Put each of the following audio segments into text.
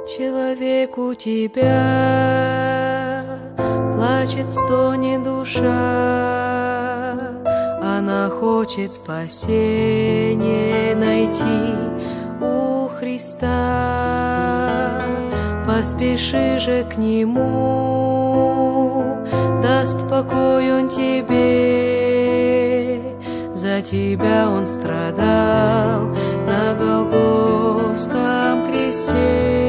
Человек у тебя плачет, стонет душа, она хочет спасение найти у Христа. Поспеши же к Нему, даст покой Он тебе. За тебя Он страдал на Голгофском кресте.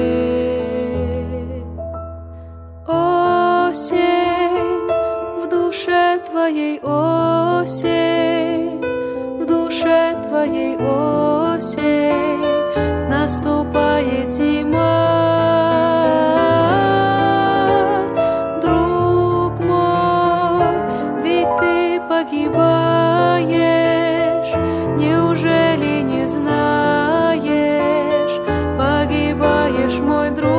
Осень в душе твоей, осень в душе твоей, осень, наступает зима. Друг мой, ведь ты погибаешь, неужели не знаешь? Погибаешь, мой друг.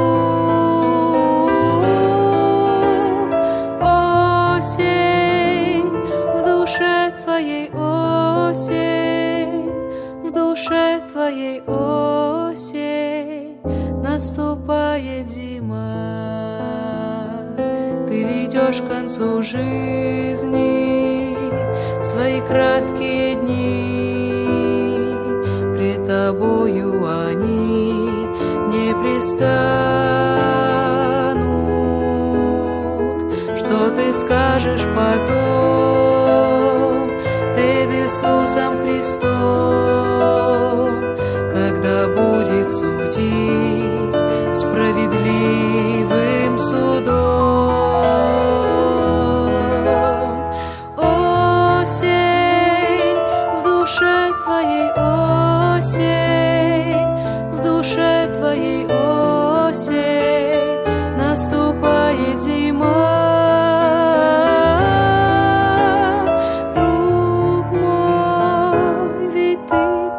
Осень в душе твоей, осень в душе твоей, осень, наступает зима. Ты ведешь к концу жизни свои краткие дни, пред тобою они не пристанут. Что ты скажешь потом пред Иисусом Христом, когда будет судить справедливым судом? Осень в душе твоей, осень в душе твоей, осень, наступает зима. Друг мой, ведь ты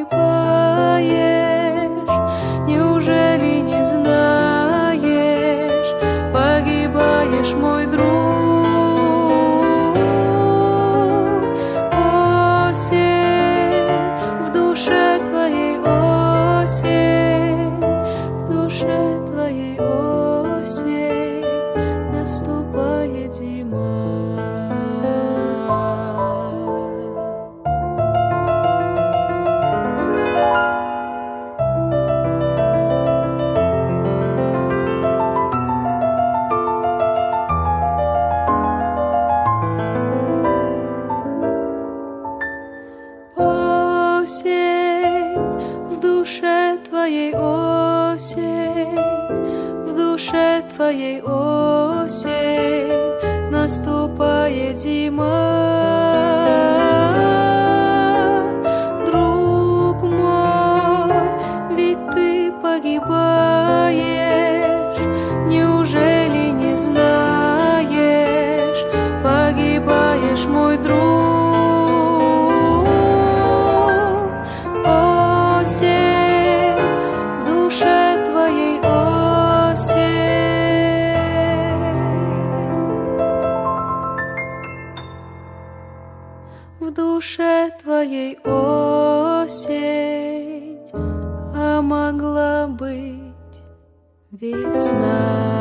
погибаешь, неужели не знаешь? Погибаешь, мой друг. Осень в душе твоей, осень в душе твоей, осень, наступает зима. Осень в душе твоей, осень в душе твоей, осень, наступает зима. Друг мой, ведь ты погибаешь, неужели не знаешь? Погибаешь, мой друг. Осень в душе твоей, осень в душе твоей, осень, а могла быть весна.